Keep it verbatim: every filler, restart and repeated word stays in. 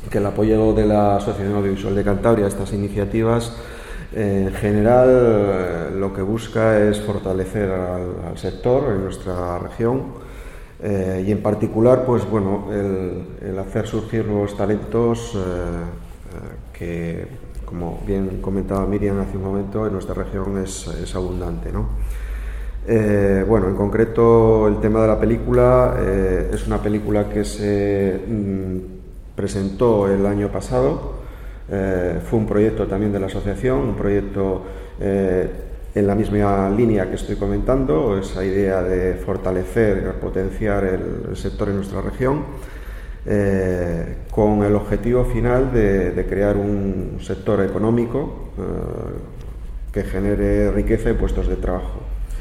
que el apoyo de la Asociación Audiovisual de Cantabria a estas iniciativas, eh, en general, eh, lo que busca es fortalecer al, al sector en nuestra región. Eh, y en particular, pues bueno, el, el hacer surgir nuevos talentos eh, eh, que, como bien comentaba Miriam hace un momento, en nuestra región es, es abundante, ¿no? Eh, bueno, en concreto el tema de la película eh, es una película que se mm, presentó el año pasado. Eh, fue un proyecto también de la asociación, un proyecto eh, en la misma línea que estoy comentando, esa idea de fortalecer, potenciar el, el sector en nuestra región, eh, con el objetivo final de, de crear un sector económico eh, que genere riqueza y puestos de trabajo.